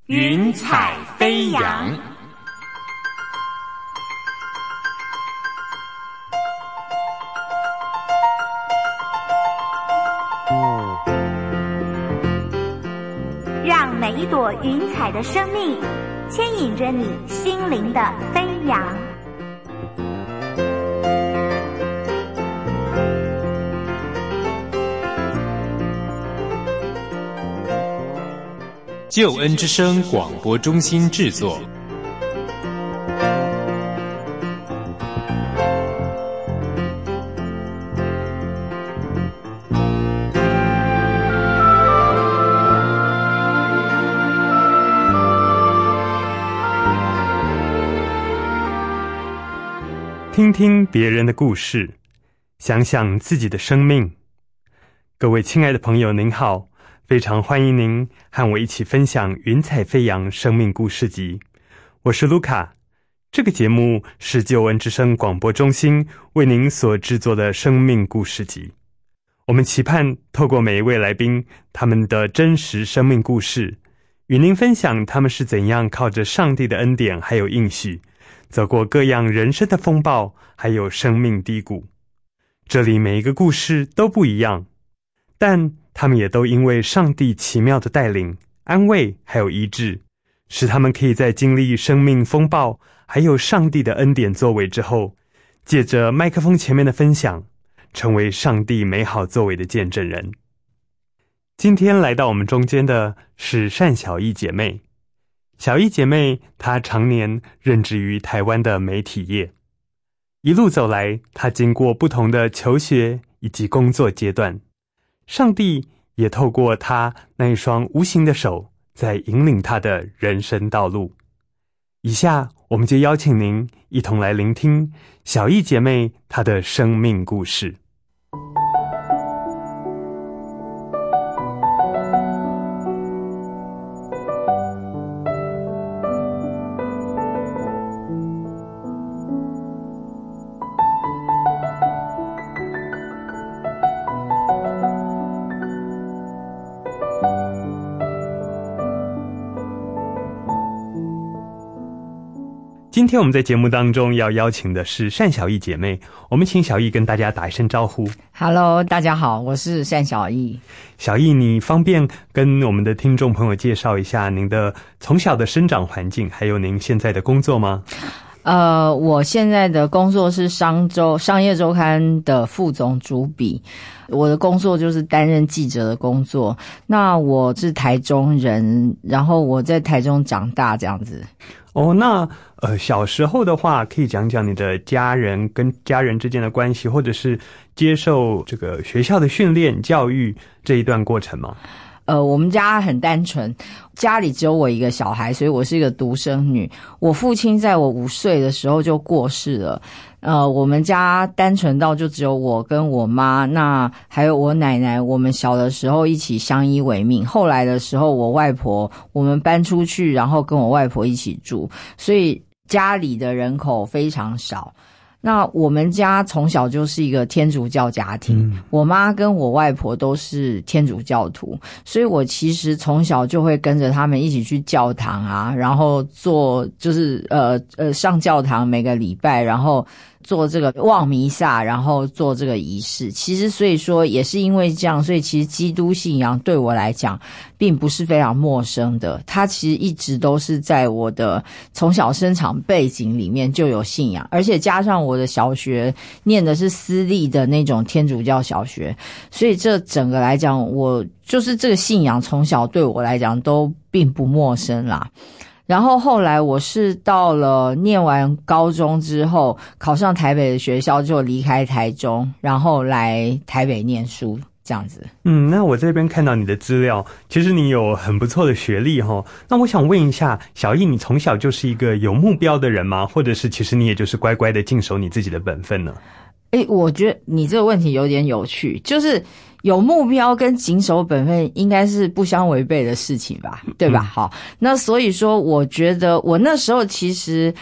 云彩飞扬。 让每一朵云彩的生命牵引着你心灵的飞扬。 救恩之声广播中心制作。 听听别人的故事，想想自己的生命。各位亲爱的朋友，您好，非常欢迎您和我一起分享云彩飞扬生命故事集。我是卢卡，这个节目是救恩之声广播中心为您所制作的生命故事集。我们期盼透过每一位来宾他们的真实生命故事，与您分享他们是怎样靠着上帝的恩典还有应许走过各样人生的风暴还有生命低谷。这里每一个故事都不一样，但他们也都因为上帝奇妙的带领、安慰还有医治，使他们可以在经历生命风暴还有上帝的恩典作为之后，借着麦克风前面的分享，成为上帝美好作为的见证人。今天来到我们中间的是单小艺姐妹。小艺姐妹她常年任职于台湾的媒体业，一路走来，她经过不同的求学以及工作阶段，上帝也透过她那一双无形的手在引领她的人生道路。以下我们就邀请您一同来聆听小艺姐妹她的生命故事。今天我们在节目当中要邀请的是单小艺姐妹，我们请小艺跟大家打一声招呼。 Hello， 大家好，我是单小艺。 小艺，你方便跟我们的听众朋友介绍一下您的从小的生长环境，还有您现在的工作吗？ 我现在的工作是商业周刊的副总主笔，我的工作就是担任记者的工作。那我是台中人，然后我在台中长大这样子。 哦，那小时候的话，可以讲讲你的家人跟家人之间的关系，或者是接受这个学校的训练教育这一段过程吗？ 我们家很单纯，家里只有我一个小孩，所以我是一个独生女。我父亲在我5岁的时候就过世了。我们家单纯到就只有我跟我妈，那还有我奶奶，我们小的时候一起相依为命。后来的时候，我外婆我们搬出去，然后跟我外婆一起住，所以家里的人口非常少。那我们家从小就是一个天主教家庭，我妈跟我外婆都是天主教徒，所以我其实从小就会跟着他们一起去教堂啊，然后做就是上教堂每个礼拜，然后做这个望弥撒，然后做这个仪式。其实所以说也是因为这样，所以其实基督信仰对我来讲并不是非常陌生的，它其实一直都是在我的从小生长背景里面就有信仰，而且加上我的小学念的是私立的那种天主教小学，所以这整个来讲，我就是这个信仰从小对我来讲都并不陌生啦。然后后来我是到了念完高中之后，考上台北的学校，就离开台中，然后来台北念书这样子。 那我这边看到你的资料，其实你有很不错的学历齁。那我想问一下，小艺，你从小就是一个有目标的人吗？或者是其实你也就是乖乖的尽守你自己的本分呢？ 我觉得你这个问题有点有趣，就是有目标跟谨守本分应该是不相违背的事情吧，对吧？好，那所以说我觉得我那时候其实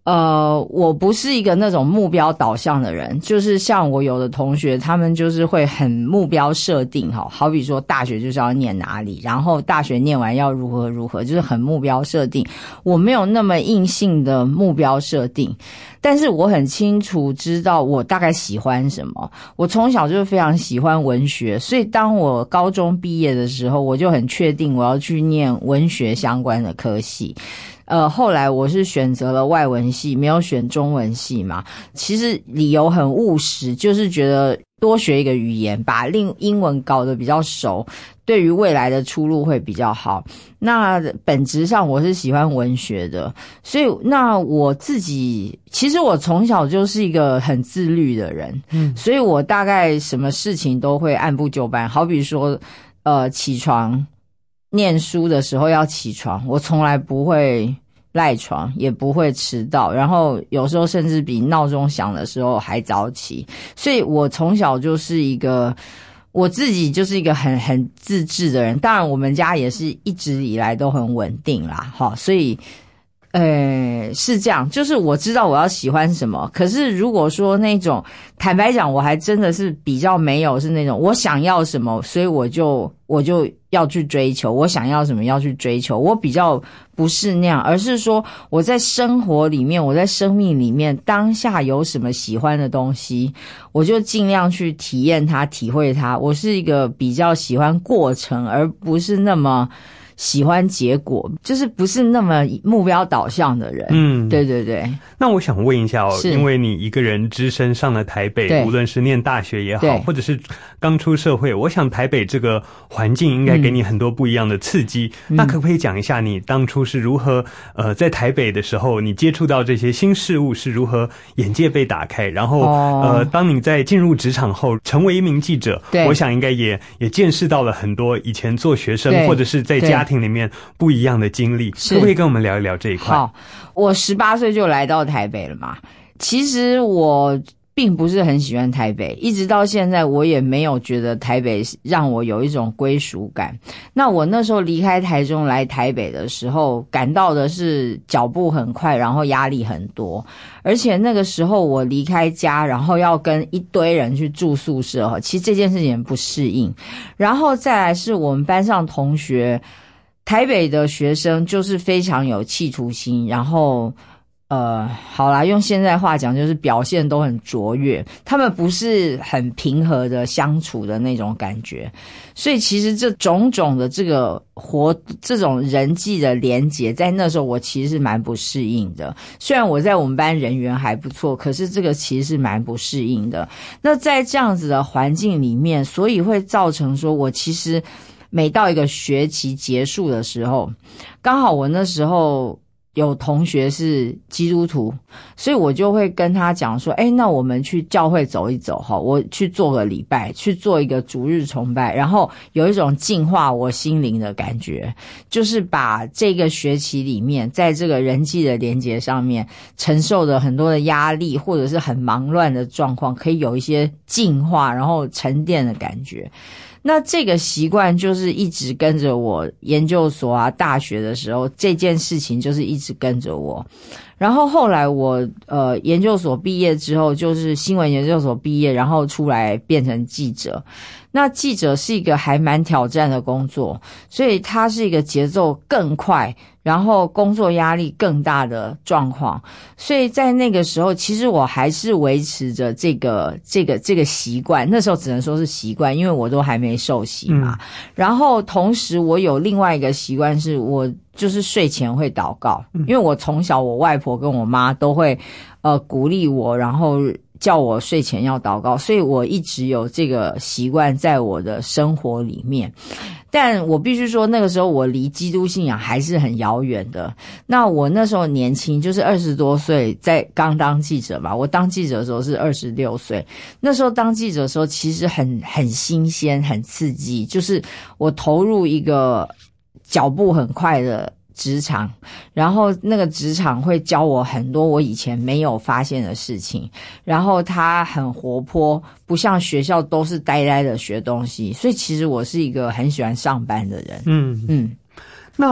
我不是一个那种目标导向的人，就是像我有的同学，他们就是会很目标设定，好比说大学就是要念哪里，然后大学念完要如何如何，就是很目标设定。我没有那么硬性的目标设定，但是我很清楚知道我大概喜欢什么。我从小就非常喜欢文学，所以当我高中毕业的时候，我就很确定我要去念文学相关的科系。后来我是选择了外文系，没有选中文系嘛。其实理由很务实，就是觉得多学一个语言，把英文搞得比较熟，对于未来的出路会比较好。那本质上我是喜欢文学的，所以那我自己其实我从小就是一个很自律的人，所以我大概什么事情都会按部就班。好比说起床念书的时候要起床，我从来不会赖床，也不会迟到，然后有时候甚至比闹钟响的时候还早起。所以我从小就是一个，我自己就是一个很自制的人。当然我们家也是一直以来都很稳定啦，所以是这样，就是我知道我要喜欢什么。可是如果说那种，坦白讲，我还真的是比较没有是那种我想要什么，所以我就要去追求，我想要什么要去追求。我比较不是那样，而是说我在生活里面，我在生命里面当下有什么喜欢的东西，我就尽量去体验它，体会它。我是一个比较喜欢过程，而不是那么喜欢结果，就是不是那么目标导向的人。对对对。 那我想问一下因为你一个人只身上了台北，无论是念大学也好，或者是刚出社会，我想台北这个环境应该给你很多不一样的刺激。那可不可以讲一下你当初是如何在台北的时候，你接触到这些新事物是如何眼界被打开，然后当你在进入职场后成为一名记者，我想应该也见识到了很多以前做学生或者是在家庭里面不一样的经历。可不可以跟我们聊一聊这一块？ 好，我18岁就来到台北了嘛。其实我并不是很喜欢台北，一直到现在我也没有觉得台北让我有一种归属感。那我那时候离开台中来台北的时候，感到的是脚步很快，然后压力很多，而且那个时候我离开家，然后要跟一堆人去住宿舍，其实这件事情很不适应。然后再来是我们班上同学，台北的学生就是非常有企图心，然后好啦，用现在话讲就是表现都很卓越，他们不是很平和的相处的那种感觉。所以其实这种种的这种人际的连结，在那时候我其实是蛮不适应的。虽然我在我们班人缘还不错，可是这个其实是蛮不适应的。那在这样子的环境里面，所以会造成说我其实每到一个学期结束的时候，刚好我那时候有同学是基督徒，所以我就会跟他讲说，那我们去教会走一走，我去做个礼拜，去做一个主日崇拜，然后有一种净化我心灵的感觉，就是把这个学期里面在这个人际的连结上面承受的很多的压力或者是很忙乱的状况，可以有一些净化然后沉淀的感觉。那这个习惯就是一直跟着我研究所啊大学的时候，这件事情就是一直跟着我。然后后来我研究所毕业之后，就是新闻研究所毕业，然后出来变成记者。那记者是一个还蛮挑战的工作，所以它是一个节奏更快，然后工作压力更大的状况。所以在那个时候，其实我还是维持着这个习惯，那时候只能说是习惯，因为我都还没受洗嘛。然后同时我有另外一个习惯，是我就是睡前会祷告，因为我从小我外婆跟我妈都会鼓励我，然后叫我睡前要祷告，所以我一直有这个习惯在我的生活里面。但我必须说，那个时候我离基督信仰还是很遥远的。那我那时候年轻，就是20多岁，在刚当记者嘛。我当记者的时候是26岁，那时候当记者的时候其实很新鲜，很刺激，就是我投入一个脚步很快的职场，然后那个职场会教我很多我以前没有发现的事情，然后它很活泼，不像学校都是呆呆的学东西，所以其实我是一个很喜欢上班的人。 那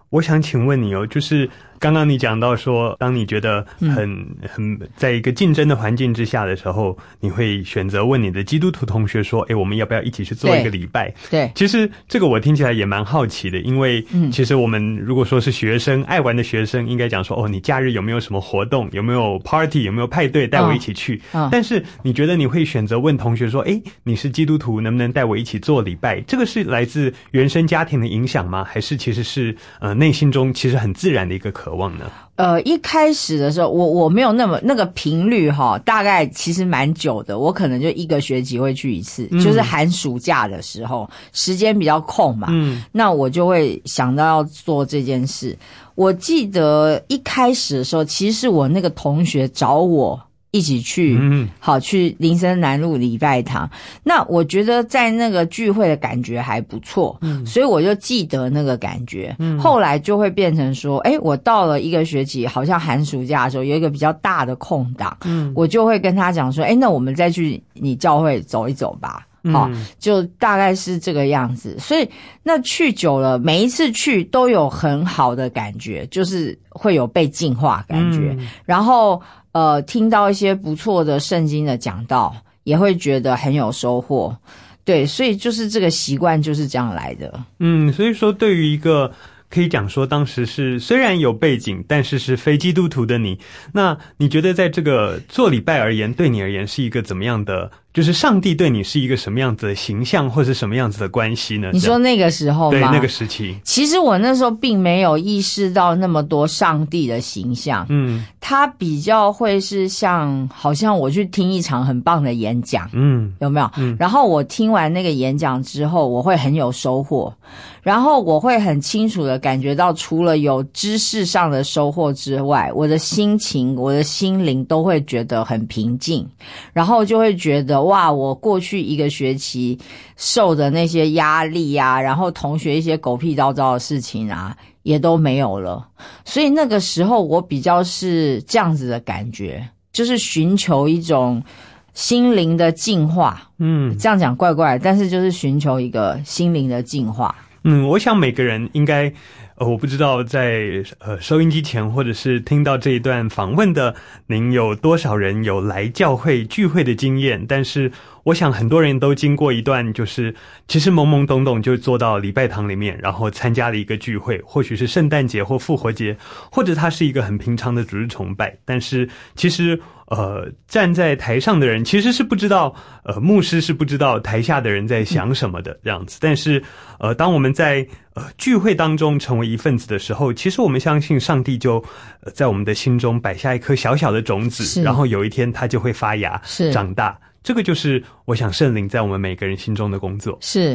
我想请问你哦，就是刚刚你讲到说，当你觉得很在一个竞争的环境之下的时候，你会选择问你的基督徒同学说，我们要不要一起去做一个礼拜？ 对， 其实这个我听起来也蛮好奇的，因为其实我们如果说是学生，爱玩的学生，应该讲说，你假日有没有什么活动，有没有 party， 有没有派对，带我一起去。但是你觉得你会选择问同学说，你是基督徒，能不能带我一起做礼拜？这个是来自原生家庭的影响吗？还是其实是内心中其实很自然的一个渴望呢？ 一开始的时候，我没有那个频率大概其实蛮久的，我可能就1个学期会去一次，就是寒暑假的时候，时间比较空嘛，那我就会想到要做这件事。我记得一开始的时候，其实是我那个同学找我一起去，去林森南路礼拜堂。那我觉得在那个聚会的感觉还不错，所以我就记得那个感觉。后来就会变成说，我到了1个学期，好像寒暑假的时候有一个比较大的空档，我就会跟他讲说，那我们再去你教会走一走吧。就大概是这个样子。所以那去久了，每一次去都有很好的感觉，就是会有被净化感觉，然后听到一些不错的圣经的讲道，也会觉得很有收获。对，所以就是这个习惯就是这样来的。 所以说对于一个可以讲说当时是虽然有背景，但是非基督徒的你，那你觉得在这个做礼拜而言，对你而言是一个怎么样的，就是上帝对你是一个什么样子的形象，或是什么样子的关系呢？ 你说那个时候吗？ 对，那个时期。 其实我那时候并没有意识到那么多上帝的形象，他比较会是好像我去听一场很棒的演讲，有没有？然后我听完那个演讲之后，我会很有收获，然后我会很清楚的感觉到，除了有知识上的收获之外，我的心情、我的心灵都会觉得很平静，然后就会觉得哇，我过去1个学期受的那些压力啊，然后同学一些狗屁叨叨的事情啊，也都没有了。所以那个时候我比较是这样子的感觉，就是寻求一种心灵的净化。这样讲怪怪的，但是就是寻求一个心灵的净化。 我想每个人应该我不知道在收音机前或者是听到这一段访问的您有多少人有来教会聚会的经验，但是我想很多人都经过一段就是其实懵懵懂懂就坐到礼拜堂里面，然后参加了一个聚会，或许是圣诞节或复活节，或者它是一个很平常的主日崇拜，但是其实站在台上的人其实是不知道牧师是不知道台下的人在想什么的这样子。但是当我们在聚会当中成为一份子的时候，其实我们相信上帝就在我们的心中摆下一颗小小的种子，然后有一天它就会发芽长大。这个就是我想圣灵在我们每个人心中的工作。 是。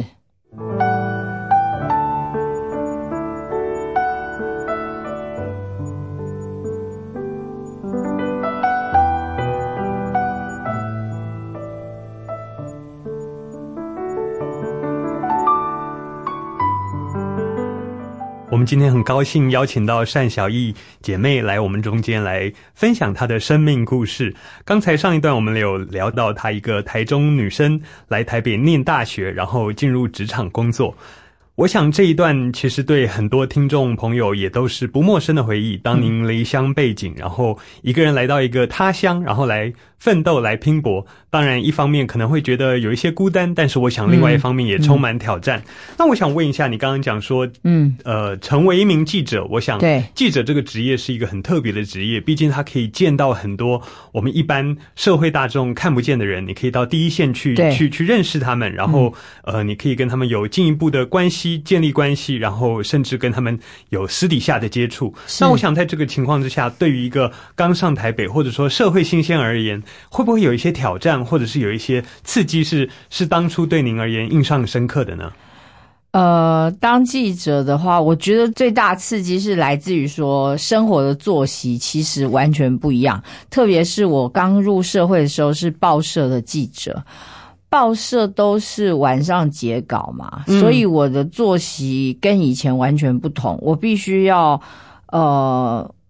我们今天很高兴邀请到单小艺姐妹来我们中间来分享她的生命故事。刚才上一段我们有聊到她一个台中女生来台北念大学，然后进入职场工作。我想这一段其实对很多听众朋友也都是不陌生的回忆。当您离乡背井，然后一个人来到一个他乡，然后来奋斗来拼搏，当然一方面可能会觉得有一些孤单，但是我想另外一方面也充满挑战。那我想问一下，你刚刚讲说成为一名记者，我想记者这个职业是一个很特别的职业，毕竟他可以见到很多我们一般社会大众看不见的人，你可以到第一线去认识他们，然后你可以跟他们有进一步的关系，建立关系，然后甚至跟他们有私底下的接触。那我想在这个情况之下，对于一个刚上台北或者说社会新鲜而言，会不会有一些挑战，或者是有一些刺激是当初对您而言印象深刻的呢？ 当记者的话，我觉得最大刺激是来自于说生活的作息其实完全不一样，特别是我刚入社会的时候是报社的记者，报社都是晚上截稿嘛，所以我的作息跟以前完全不同，我必须要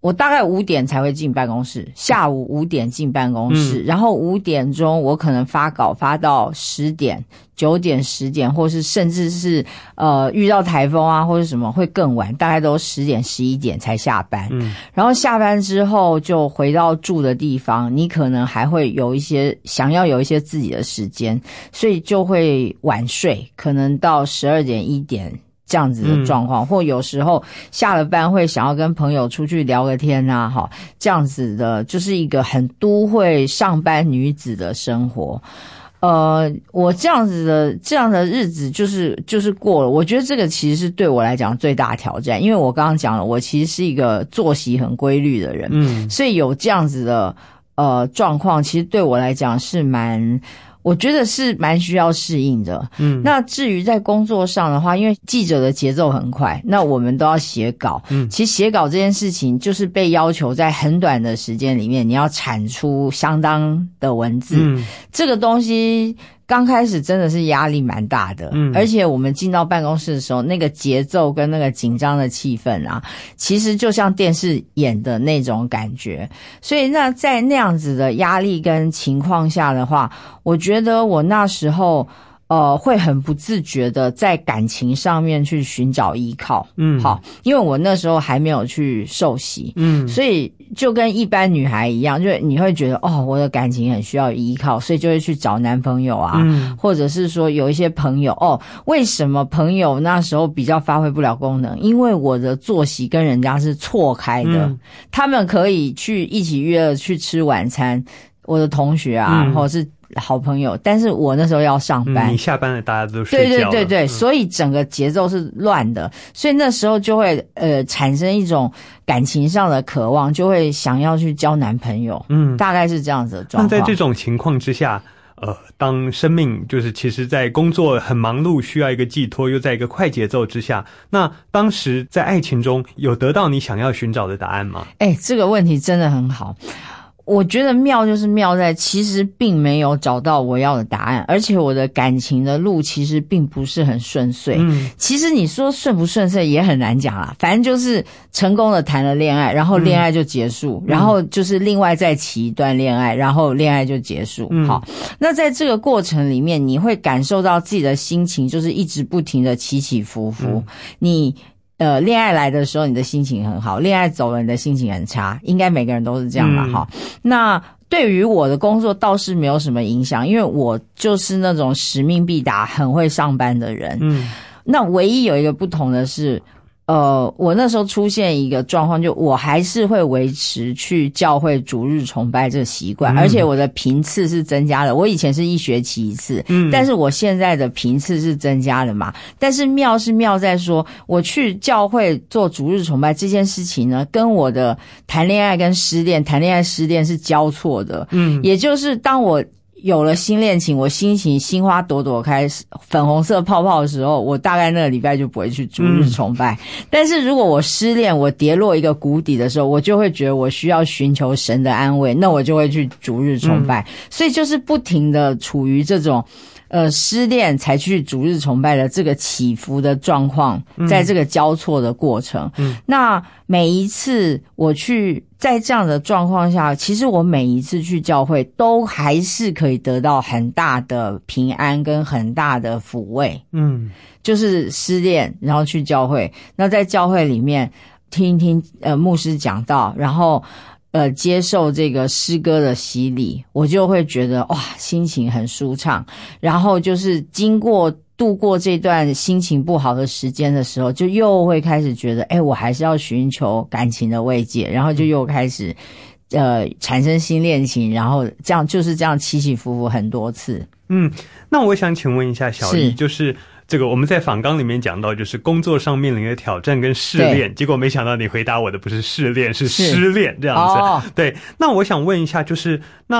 我大概5点才会进办公室，下午5点进办公室，然后5点钟我可能发稿发到10点、9点、10点，或是甚至是遇到台风啊或者什么会更晚，大概都10点、11点才下班。然后下班之后就回到住的地方，你可能还会想要有一些自己的时间，所以就会晚睡，可能到12点、1点。这样子的状况，或有时候下了班会想要跟朋友出去聊个天啊，这样子的，就是一个很都会上班女子的生活。我这样的日子就是过了。我觉得这个其实是对我来讲最大的挑战，因为我刚刚讲了，我其实是一个作息很规律的人，所以有这样子的状况，其实对我来讲是我觉得是蛮需要适应的。那至于在工作上的话，因为记者的节奏很快，那我们都要写稿。其实写稿这件事情就是被要求在很短的时间里面，你要产出相当的文字。这个东西刚开始真的是压力蛮大的，而且我们进到办公室的时候，那个节奏跟那个紧张的气氛啊，其实就像电视演的那种感觉。所以那在那样子的压力跟情况下的话，我觉得我那时候会很不自觉的在感情上面去寻找依靠。好，因为我那时候还没有去受洗，所以就跟一般女孩一样，就你会觉得我的感情很需要依靠，所以就会去找男朋友啊，或者是说有一些朋友。为什么朋友那时候比较发挥不了功能？因为我的作息跟人家是错开的，他们可以一起约了去吃晚餐，我的同学啊，或者是好朋友，但是我那时候要上班， 你下班了，大家都睡觉了， 对，所以整个节奏是乱的，所以那时候就会产生一种感情上的渴望，就会想要去交男朋友，大概是这样子的状况。 那在这种情况之下，当生命就是其实在工作很忙碌，需要一个寄托，又在一个快节奏之下，那当时在爱情中有得到你想要寻找的答案吗？ 这个问题真的很好。我觉得妙就是妙在其实并没有找到我要的答案，而且我的感情的路其实并不是很顺遂。其实你说顺不顺遂也很难讲啦，反正就是成功的谈了恋爱，然后恋爱就结束，然后就是另外再起一段恋爱，然后恋爱就结束。好，那在这个过程里面，你会感受到自己的心情就是一直不停的起起伏伏。恋爱来的时候你的心情很好，恋爱走了你的心情很差，应该每个人都是这样吧。那对于我的工作倒是没有什么影响，因为我就是那种使命必达很会上班的人。那唯一有一个不同的是我那时候出现一个状况，就我还是会维持去教会主日崇拜这个习惯，而且我的频次是增加的。我以前是1学期1次，但是我现在的频次是增加的嘛。但是妙是妙在说，我去教会做主日崇拜这件事情呢，跟我的谈恋爱跟失恋是交错的。也就是当我有了新恋情，我心情心花朵朵开，粉红色泡泡的时候，我大概那个礼拜就不会去主日崇拜。但是如果我失恋，我跌落一个谷底的时候，我就会觉得我需要寻求神的安慰，那我就会去主日崇拜。所以就是不停的处于这种失恋才去主日崇拜的这个起伏的状况，在这个交错的过程。那每一次我去在这样的状况下，其实我每一次去教会都还是可以得到很大的平安跟很大的抚慰。就是失恋然后去教会，那在教会里面听一听牧师讲道，然后接受这个诗歌的洗礼，我就会觉得哇，心情很舒畅。然后就是度过这段心情不好的时间的时候，就又会开始觉得我还是要寻求感情的慰藉，然后就又开始产生新恋情，然后这样起起伏伏很多次。 那我想请问一下小易，就是这个我们在访纲里面讲到，就是工作上面临的挑战跟试炼，结果没想到你回答我的不是试炼，是失恋这样子。对，那我想问一下，就是那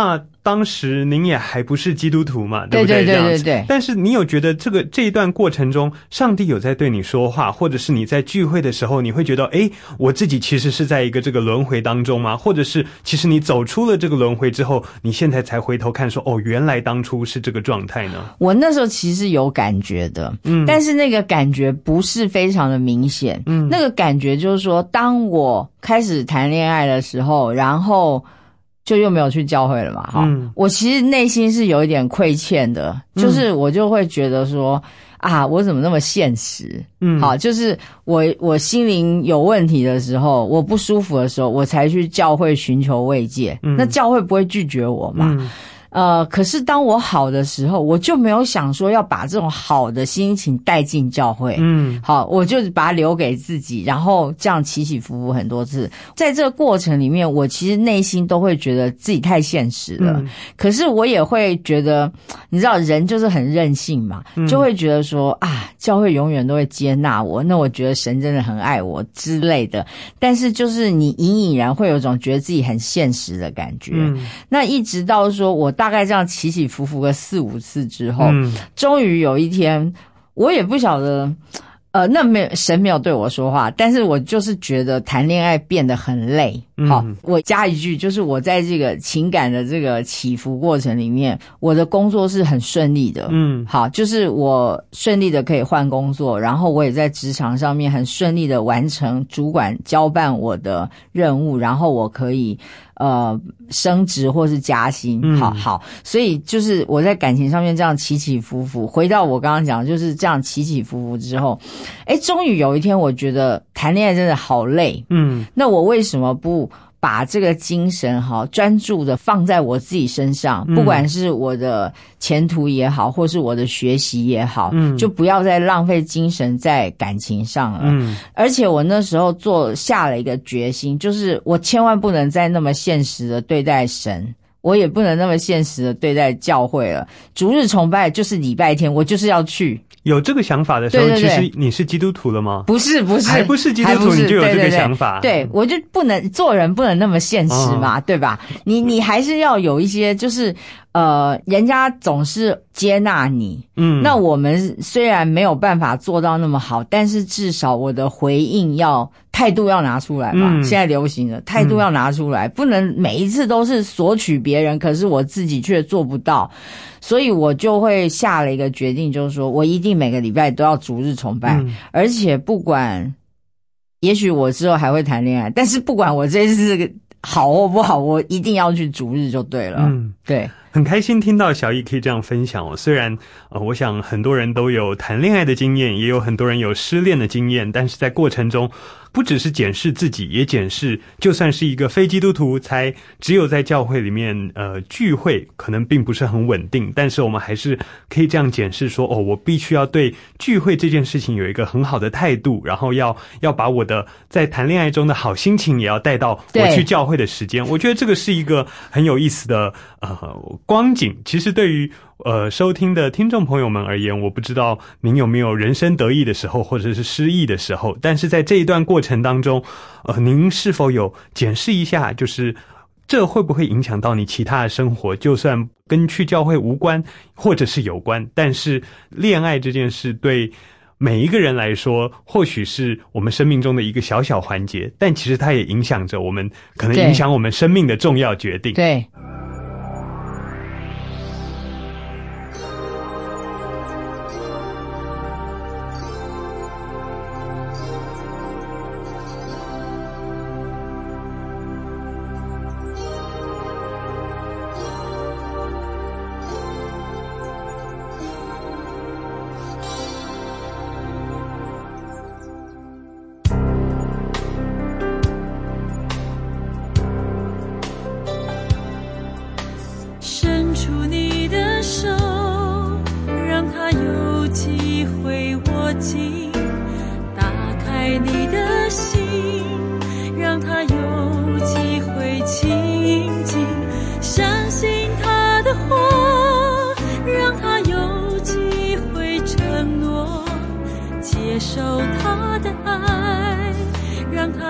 当时您也还不是基督徒嘛，对不对？ 对。 但是你有觉得这一段过程中，上帝有在对你说话，或者是你在聚会的时候，你会觉得，我自己其实是在一个这个轮回当中吗？或者是其实你走出了这个轮回之后，你现在才回头看说，原来当初是这个状态呢？ 我那时候其实有感觉的，但是那个感觉不是非常的明显，那个感觉就是说，当我开始谈恋爱的时候，然后就又没有去教会了嘛，我其实内心是有一点亏欠的，就是我就会觉得说我怎么那么现实？好，就是我心灵有问题的时候，我不舒服的时候，我才去教会寻求慰藉，那教会不会拒绝我嘛？可是当我好的时候，我就没有想说要把这种好的心情带进教会。好，我就把它留给自己，然后这样起起伏伏很多次。在这个过程里面，我其实内心都会觉得自己太现实了。可是我也会觉得，你知道人就是很任性嘛，就会觉得说教会永远都会接纳我，那我觉得神真的很爱我之类的。但是就是你隐隐然会有一种觉得自己很现实的感觉。那一直到说我大概这样起起伏伏个4-5次之后，终于有一天，我也不晓得，神没有对我说话，但是我就是觉得谈恋爱变得很累。好，我加一句，就是我在这个情感的这个起伏过程里面，我的工作是很顺利的。好，就是我顺利的可以换工作，然后我也在职场上面很顺利的完成主管交办我的任务，然后我可以升职或是加薪。好，所以就是我在感情上面这样起起伏伏，回到我刚刚讲就是这样起起伏伏之后，终于有一天我觉得谈恋爱真的好累。那我为什么不把这个精神专注的放在我自己身上，不管是我的前途也好，或是我的学习也好，就不要再浪费精神在感情上了。而且我那时候下了一个决心，就是我千万不能再那么现实的对待神，我也不能那么现实的对待教会了。主日崇拜就是礼拜天，我就是要去。 有这个想法的时候，其实你是基督徒了吗？ 不是， 还不是基督徒，你就有这个想法。 对，我就不能做人不能那么现实嘛，对吧？你还是要有一些，就是人家总是接纳你。那我们虽然没有办法做到那么好，但是至少我的回应态度要拿出来嘛。现在流行的态度要拿出来，不能每一次都是索取别人，可是我自己却做不到。所以我就会下了一个决定，就是说我一定每个礼拜都要主日崇拜，而且不管，也许我之后还会谈恋爱，但是不管我这次好或不好，我一定要去主日就对了。对。 很开心听到小艺可以这样分享虽然我想很多人都有谈恋爱的经验，也有很多人有失恋的经验，但是在过程中不只是检视自己，也检视就算是一个非基督徒，只有在教会里面聚会可能并不是很稳定，但是我们还是可以这样检视说我必须要对聚会这件事情有一个很好的态度，然后要把我的在谈恋爱中的好心情也要带到我去教会的时间。我觉得这个是一个很有意思的光景。其实对于收听的听众朋友们而言，我不知道您有没有人生得意的时候或者是失意的时候，但是在这一段过程当中您是否有检视一下，就是这会不会影响到你其他的生活，就算跟去教会无关或者是有关，但是恋爱这件事对每一个人来说或许是我们生命中的一个小小环节，但其实它也影响着我们，可能影响我们生命的重要决定。 对。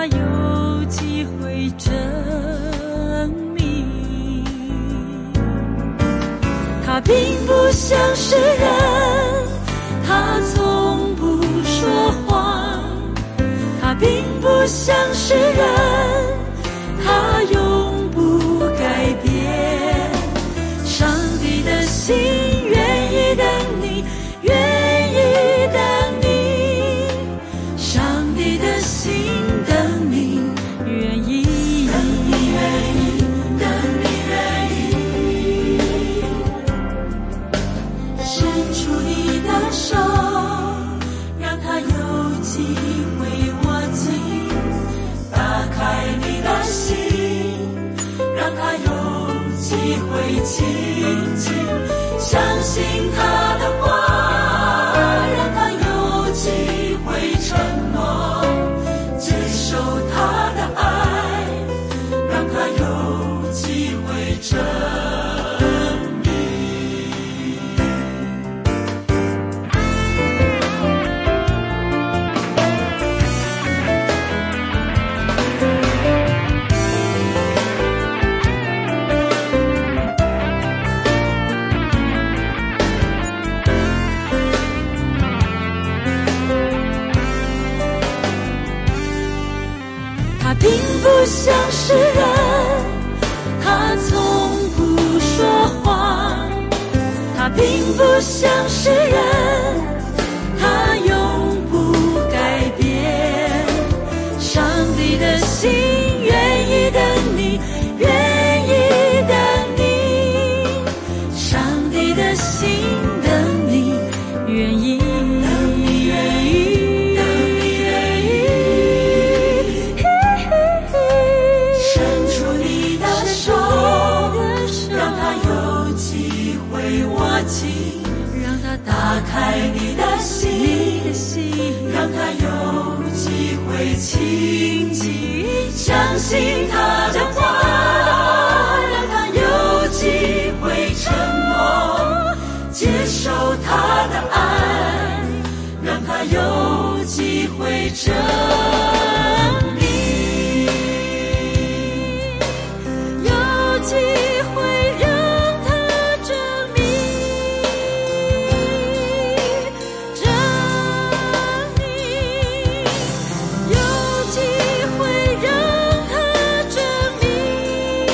有机会证明。 他并不像是人，他从不说谎，他并不像是人，他永不改变。上帝的心愿意等你，愿意等你，上帝的心等你，愿意等你，愿意等你，愿意伸出你的手，让他有机会握紧，打开你的心，让他有机会亲近，相信他的话，让他有机会承诺，接受他的爱，让他有机会证明。他并不像是人，他从不说谎，他并不像是人，他永不改变。上帝的心愿意等你，愿意等你，上帝的心等你，愿意等你，愿意等你，愿意伸出你的手，让他有机会握紧，让他打开你的心，让他有机会亲近，相信他的话，让他有机会承诺，接受他的爱，让他有机会证明，有机会让他证明，证明，有机会让他证明。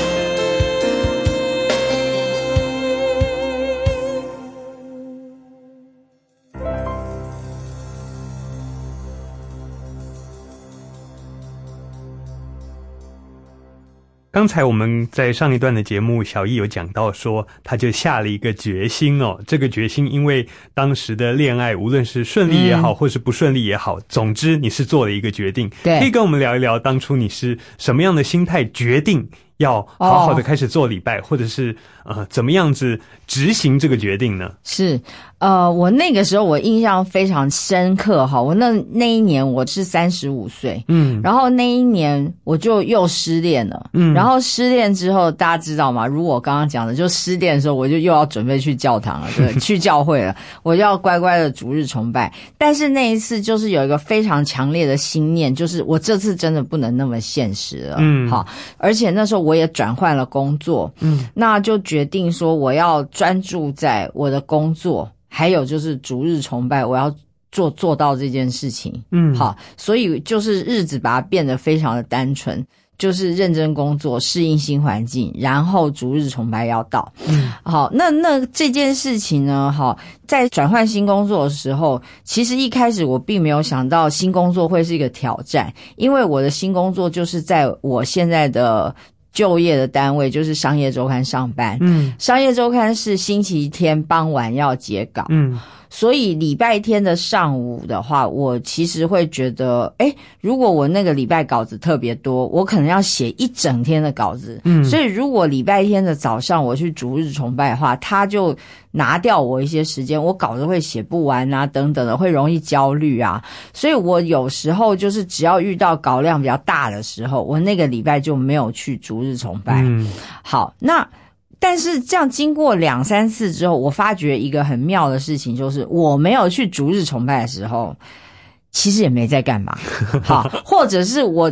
刚才我们在上一段的节目，小易有讲到说，他就下了一个决心哦。这个决心，因为当时的恋爱，无论是顺利也好，或是不顺利也好，总之你是做了一个决定。 对， 可以跟我们聊一聊，当初你是什么样的心态决定要好好的开始做礼拜，或者是怎么样子执行这个决定呢？ 是，我那个时候我印象非常深刻哈，我那一年我是35岁，然后那一年我就又失恋了，然后失恋之后大家知道吗？如我刚刚讲的，就失恋的时候我就又要准备去教堂了，对，去教会了，我就要乖乖的主日崇拜。但是那一次就是有一个非常强烈的心念，就是我这次真的不能那么现实了，好，而且那时候我也转换了工作，那就决定说我要专注在我的工作，还有就是主日崇拜，我要做到这件事情。好，所以就是日子把它变得非常的单纯，就是认真工作，适应新环境，然后主日崇拜要到。好，那这件事情呢，好，在转换新工作的时候，其实一开始我并没有想到新工作会是一个挑战，因为我的新工作就是在我现在的就业的单位，就是商业周刊上班。商业周刊是星期天傍晚要截稿。所以礼拜天的上午的话，我其实会觉得，如果我那个礼拜稿子特别多，我可能要写一整天的稿子。所以如果礼拜天的早上我去主日崇拜的话，他就拿掉我一些时间，我稿子会写不完啊，等等的，会容易焦虑啊。所以我有时候就是只要遇到稿量比较大的时候，我那个礼拜就没有去主日崇拜。好，但是这样经过2-3次之后，我发觉一个很妙的事情，就是我没有去主日崇拜的时候，其实也没在干嘛。好，或者是我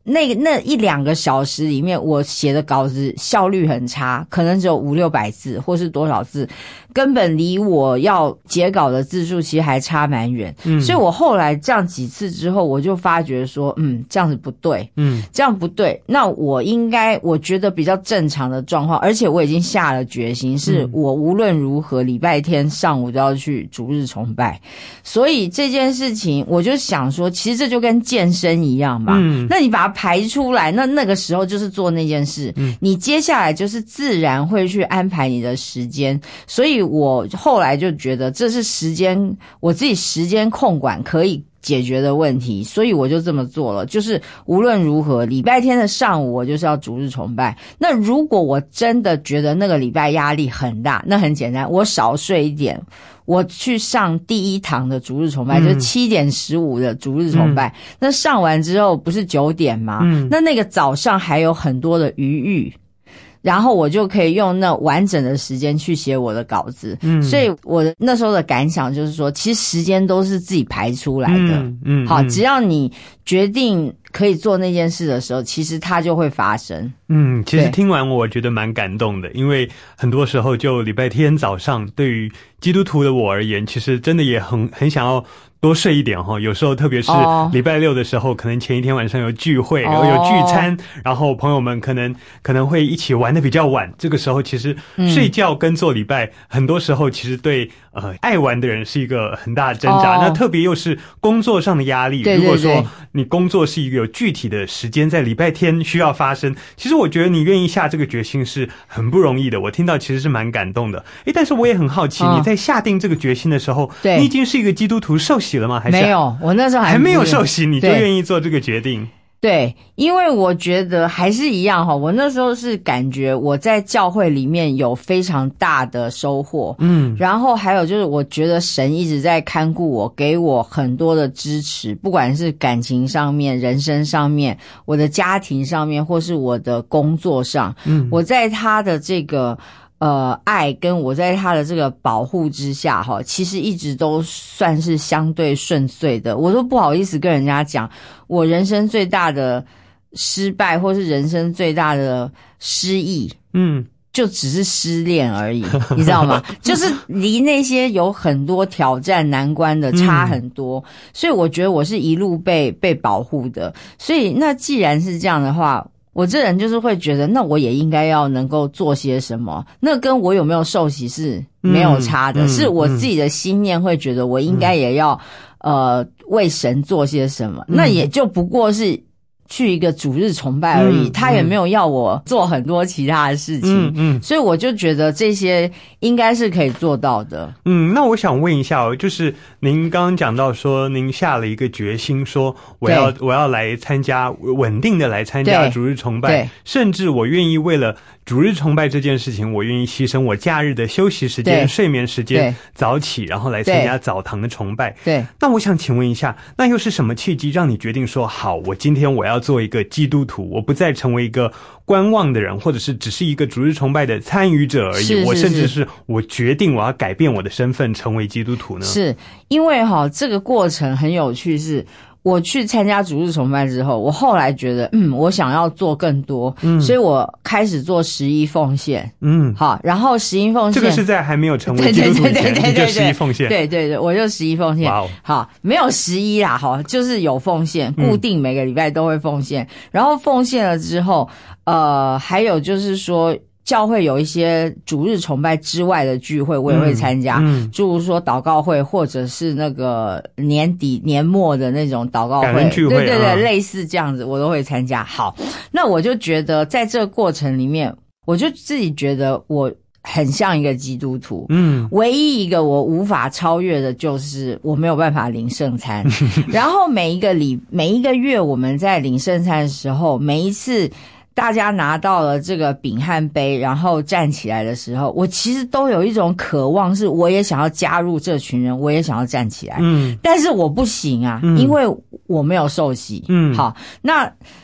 那1-2个小时里面，我写的稿子效率很差，可能只有500-600字，或是多少字，根本离我要截稿的字数其实还差蛮远。所以我后来这样几次之后，我就发觉说，这样子不对，这样不对。那我觉得比较正常的状况，而且我已经下了决心，是我无论如何礼拜天上午都要去主日崇拜。所以这件事情，我就想说，其实这就跟健身一样嘛。那你把它排出来，那个时候就是做那件事。你接下来就是自然会去安排你的时间。所以我后来就觉得这是我自己时间控管可以解决的问题，所以我就这么做了。就是无论如何，礼拜天的上午我就是要主日崇拜。那如果我真的觉得那个礼拜压力很大，那很简单，我少睡一点，我去上第1堂的主日崇拜，就是7:15的主日崇拜。那上完之后不是9点吗？那个早上还有很多的余裕，然后我就可以用那完整的时间去写我的稿子。所以我那时候的感想就是说，其实时间都是自己排出来的。好，只要你决定可以做那件事的时候，其实它就会发生。 其实听完我觉得蛮感动的，因为很多时候就礼拜天早上，对于基督徒的我而言，其实真的也很想要多睡一点哈，有时候特别是礼拜6的时候，可能前一天晚上有聚会，然后有聚餐，然后朋友们可能会一起玩得比较晚。这个时候其实睡觉跟做礼拜，很多时候其实对爱玩的人是一个很大的挣扎。那特别又是工作上的压力， 对对对， 如果说你工作是一个有具体的时间在礼拜天需要发生，其实我觉得你愿意下这个决心是很不容易的。我听到其实是蛮感动的。但是我也很好奇，你在下定这个决心的时候，你已经是一个基督徒受洗了吗？还是没有？我那时候还没有受洗，你就愿意做这个决定？ 对，因为我觉得还是一样哈，我那时候是感觉我在教会里面有非常大的收获，然后还有就是我觉得神一直在看顾我，给我很多的支持，不管是感情上面、人生上面、我的家庭上面，或是我的工作上，我在他的这个爱跟我在他的这个保护之下哈，其实一直都算是相对顺遂的。我都不好意思跟人家讲，我人生最大的失败或是人生最大的失意，就只是失恋而已，你知道吗？就是离那些有很多挑战难关的差很多，所以我觉得我是一路被保护的。所以那既然是这样的话，我这人就是会觉得，那我也应该要能够做些什么。那跟我有没有受洗是没有差的，是我自己的心念会觉得我应该也要为神做些什么。那也就不过是去一个主日崇拜而已，他也没有要我做很多其他的事情，所以我就觉得这些应该是可以做到的。 那我想问一下就是您刚刚讲到说您下了一个决心，说我要来参加，稳定的来参加主日崇拜，甚至我愿意为了主日崇拜这件事情，我愿意牺牲我假日的休息时间、睡眠时间，早起然后来参加早堂的崇拜。 对， 那我想请问一下，那又是什么契机让你决定说，好，我今天我要做一个基督徒，我不再成为一个观望的人，或者是只是一个主日崇拜的参与者而已，我甚至是我决定我要改变我的身份，成为基督徒呢？是因为这个过程很有趣，是我去参加主日崇拜之后，我后来觉得我想要做更多，所以我开始做11奉献。好，然后11奉献这个是在还没有成为基督徒以前你就11奉献。 对，我就11奉献。好，没有11啦，好，就是有奉献，固定每个礼拜都会奉献。然后奉献了之后，还有就是说教会有一些主日崇拜之外的聚会我也会参加，诸如说祷告会，或者是那个年底年末的那种祷告会， 聚会， 对，类似这样子我都会参加。好，那我就觉得在这个过程里面，我就自己觉得我很像一个基督徒，唯一一个我无法超越的就是我没有办法领圣餐。然后每一个月我们在领圣餐的时候，每一次大家拿到了这个饼和杯，然后站起来的时候，我其实都有一种渴望，是我也想要加入这群人，我也想要站起来。但是我不行啊，因为我没有受洗。好，那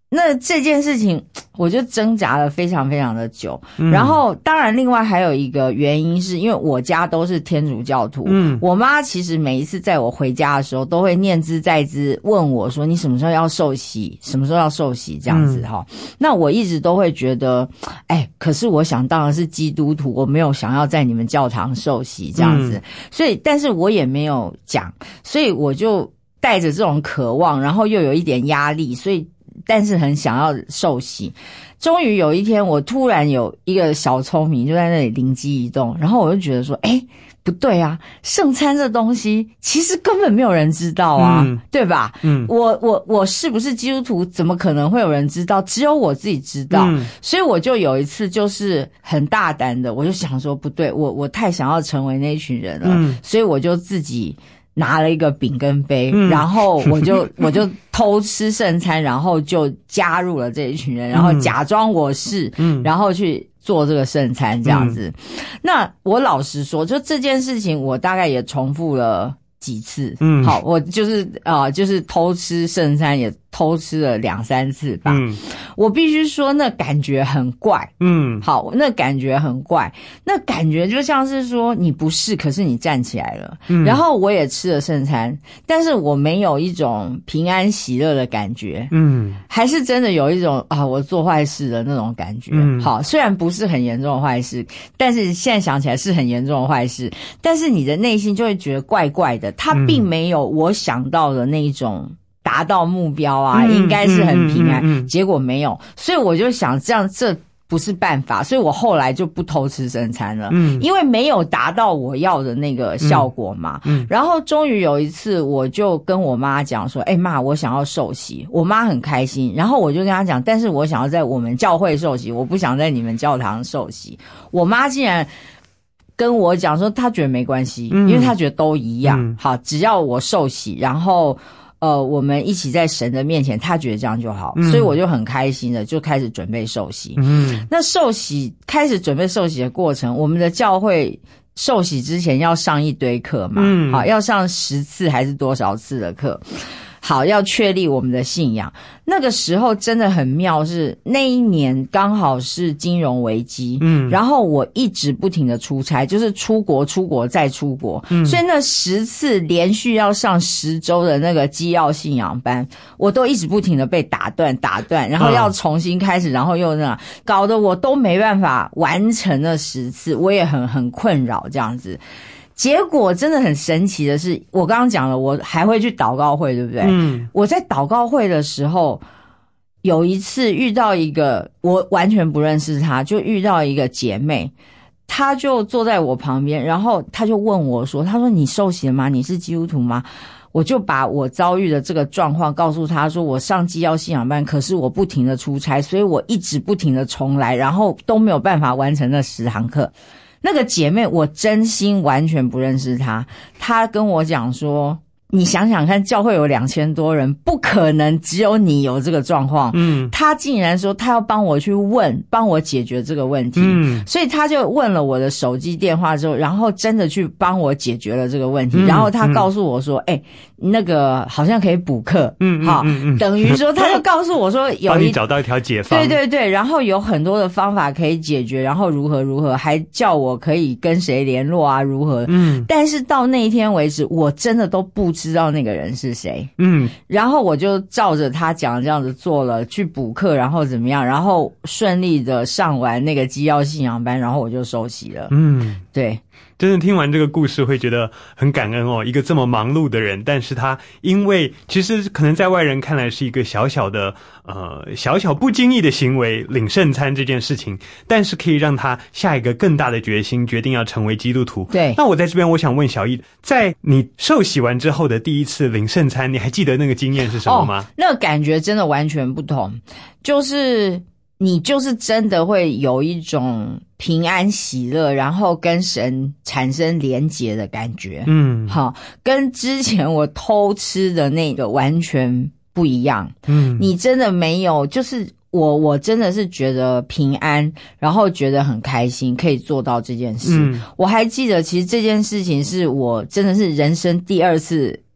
那这件事情我就挣扎了非常非常的久，然后当然另外还有一个原因是因为我家都是天主教徒，我妈其实每一次在我回家的时候都会念兹在兹问我说你什么时候要受洗，什么时候要受洗这样子齁。那我一直都会觉得可是我想当然是基督徒，我没有想要在你们教堂受洗这样子，所以但是我也没有讲，所以我就带着这种渴望，然后又有一点压力，所以但是很想要受洗。终于有一天我突然有一个小聪明就在那里灵机一动，然后我就觉得说不对啊，圣餐这东西其实根本没有人知道啊，对吧？我是不是基督徒怎么可能会有人知道，只有我自己知道。所以我就有一次就是很大胆的，我就想说不对，我太想要成为那一群人了，所以我就自己拿了一个饼跟杯，然后我就偷吃圣餐，然后就加入了这一群人，然后假装我是，然后去做这个圣餐这样子。那我老实说，就这件事情我大概也重复了几次。好，我就是偷吃圣餐也偷吃了2-3次吧。我必须说那感觉很怪。好，那感觉很怪，那感觉就像是说你不是，可是你站起来了。然后我也吃了圣餐，但是我没有一种平安喜乐的感觉。还是真的有一种我做坏事的那种感觉。好，虽然不是很严重的坏事，但是现在想起来是很严重的坏事，但是你的内心就会觉得怪怪的，它并没有我想到的那一种达到目标啊，应该是很平安，结果没有，所以我就想这不是办法，所以我后来就不偷吃圣餐了，因为没有达到我要的那个效果嘛。然后终于有一次我就跟我妈讲说妈，我想要受洗。我妈很开心，然后我就跟她讲，但是我想要在我们教会受洗，我不想在你们教堂受洗。我妈竟然跟我讲说她觉得没关系，因为她觉得都一样，好，只要我受洗，然后我们一起在神的面前，他觉得这样就好，所以我就很开心的就开始准备受洗。那开始准备受洗的过程，我们的教会受洗之前要上一堆课嘛，好，要上10次还是多少次的课，好，要确立我们的信仰。那个时候真的很妙，是那一年刚好是金融危机，然后我一直不停的出差，就是出国再出国，所以那10次连续要上10周的那个基要信仰班，我都一直不停的被打断，然后要重新开始，然后又搞得我都没办法完成那10次，我也很困扰这样子。结果真的很神奇的是，我刚刚讲了，我还会去祷告会，对不对？我在祷告会的时候，有一次遇到一个我完全不认识她，就遇到一个姐妹，她就坐在我旁边，然后她就问我说：“她说你受洗了吗？你是基督徒吗？”我就把我遭遇的这个状况告诉她，说我上基要信仰班，可是我不停的出差，所以我一直不停的重来，然后都没有办法完成那10堂课。那个姐妹我真心完全不认识她，她跟我讲说，你想想看，教会有2000多人，不可能只有你有这个状况。她竟然说她要帮我去帮我解决这个问题。所以她就问了我的手机电话之后，然后真的去帮我解决了这个问题。然后她告诉我说，那个好像可以补课，等于说她就告诉我说帮你找到一条解方。 对，然后有很多的方法可以解决，然后如何，还叫我可以跟谁联络啊，如何。但是到那一天为止，我真的都不知道那个人是谁。然后我就照着他讲这样子做了，去补课，然后怎么样，然后顺利的上完那个基要信仰班，然后我就受洗了。对。 真的听完这个故事会觉得很感恩哦，一个这么忙碌的人，但是他因为其实可能在外人看来是一个小小不经意的行为，领圣餐这件事情，但是可以让他下一个更大的决心，决定要成为基督徒。 对。 那我在这边我想问小易，在你受洗完之后的第一次领圣餐，你还记得那个经验是什么吗？ 那个感觉真的完全不同，就是你就是真的会有一种平安喜乐，然后跟神产生连结的感觉。好，跟之前我偷吃的那个完全不一样。你真的没有，就是我真的是觉得平安，然后觉得很开心，可以做到这件事。我还记得，其实这件事情是我真的是人生第2次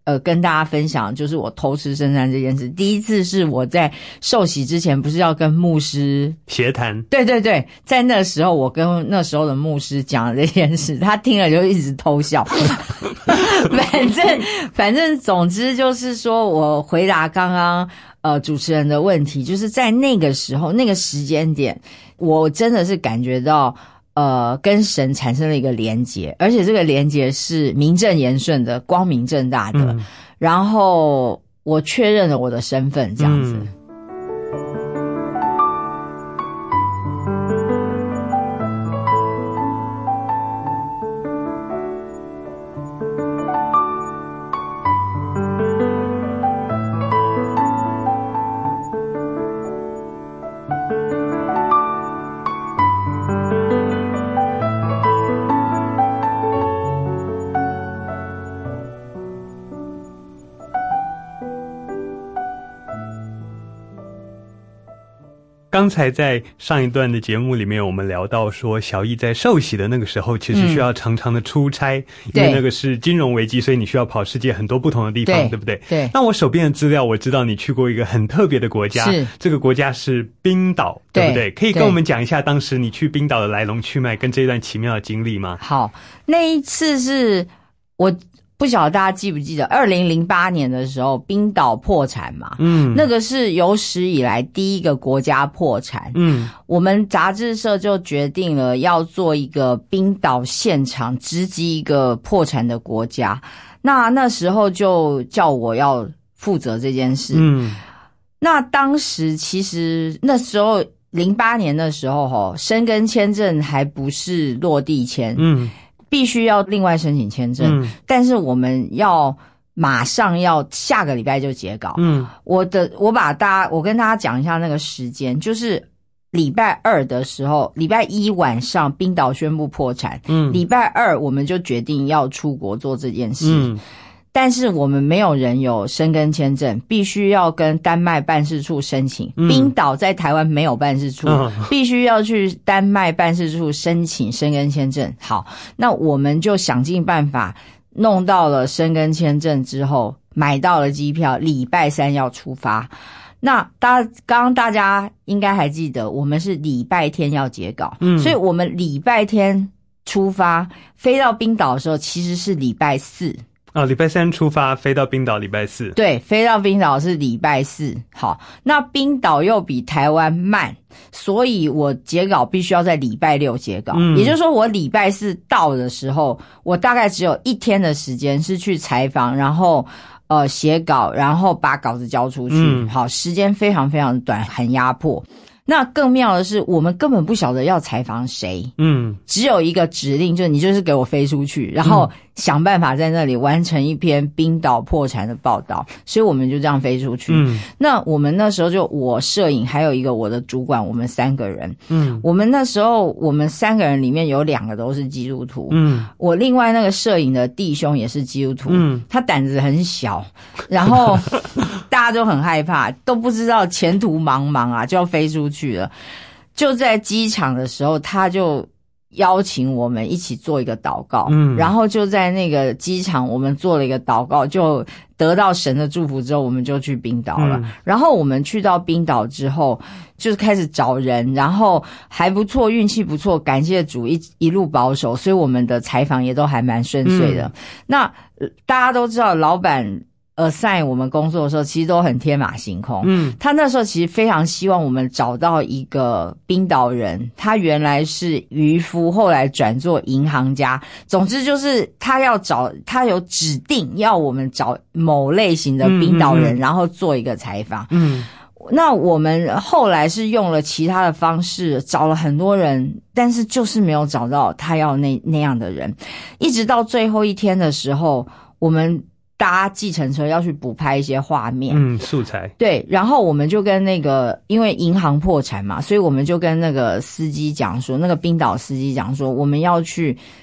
跟大家分享，就是我偷吃圣餐这件事。第一次是我在受洗之前，不是要跟牧师协谈？ 对对对，在那时候我跟那时候的牧师讲了这件事，他听了就一直偷笑。反正总之就是说，我回答刚刚主持人的问题，就是在那个时候那个时间点，我真的是感觉到跟神产生了一个连结，而且这个连结是名正言顺的、光明正大的。然后我确认了我的身份，这样子。 刚才在上一段的节目里面，我们聊到说，小易在受洗的那个时候，其实需要常常的出差，因为那个是金融危机，所以你需要跑世界很多不同的地方，对不对？对。那我手边的资料，我知道你去过一个很特别的国家，是这个国家是冰岛，对不对？可以跟我们讲一下当时你去冰岛的来龙去脉，跟这一段奇妙的经历吗？ 好，那一次是我。不晓得大家记不记得2008年的时候冰岛破产嘛，那个是有史以来第一个国家破产，我们杂志社就决定了要做一个冰岛现场直击一个破产的国家，那时候就叫我要负责这件事。那当时其实那时候08年的时候申根签证还不是落地签，必须要另外申请签证，但是我们要马上要下个礼拜就截稿。我跟大家讲一下那个时间，就是礼拜二的时候，礼拜一晚上冰岛宣布破产，礼拜二我们就决定要出国做这件事。但是我们没有人有申根签证，必须要跟丹麦办事处申请。冰岛在台湾没有办事处，必须要去丹麦办事处申请申根签证。好，那我们就想尽办法弄到了申根签证之后，买到了机票，礼拜三要出发。那刚刚大家应该还记得，我们是礼拜天要截稿，所以我们礼拜天出发，飞到冰岛的时候其实是礼拜四。 礼拜三出发，飞到冰岛礼拜四。 对，飞到冰岛是礼拜四。好，那冰岛又比台湾慢，所以我截稿必须要在礼拜六截稿。也就是说，我礼拜四到的时候，我大概只有1天的时间是去采访，然后写稿，然后把稿子交出去。好，时间非常非常短，很压迫。那更妙的是，我们根本不晓得要采访谁，只有一个指令，就是你就是给我飞出去，然后想办法在那里完成一篇冰岛破产的报道，所以我们就这样飞出去。那我们那时候就我摄影还有一个我的主管，我们3个人。我们那时候我们3个人里面有2个都是基督徒。我另外那个摄影的弟兄也是基督徒。他胆子很小，然后大家都很害怕，都不知道前途茫茫啊，就要飞出去了。就在机场的时候，他就邀请我们一起做一个祷告，然后就在那个机场我们做了一个祷告，就得到神的祝福之后，我们就去冰岛了。然后我们去到冰岛之后，就是开始找人，然后还不错，运气不错，感谢主一路保守，所以我们的采访也都还蛮顺遂的。那大家都知道，老板assign 我们工作的时候其实都很天马行空。他那时候其实非常希望我们找到一个冰岛人，他原来是渔夫，后来转做银行家。总之就是他有指定要我们找某类型的冰岛人，然后做一个采访。那我们后来是用了其他的方式找了很多人，但是就是没有找到他要那样的人。一直到最后一天的时候，我们搭计程车要去补拍一些画面， 素材。对， 然后我们就跟那个，因为银行破产嘛，所以我们就跟那个司机讲说，那个冰岛司机讲说，我们要去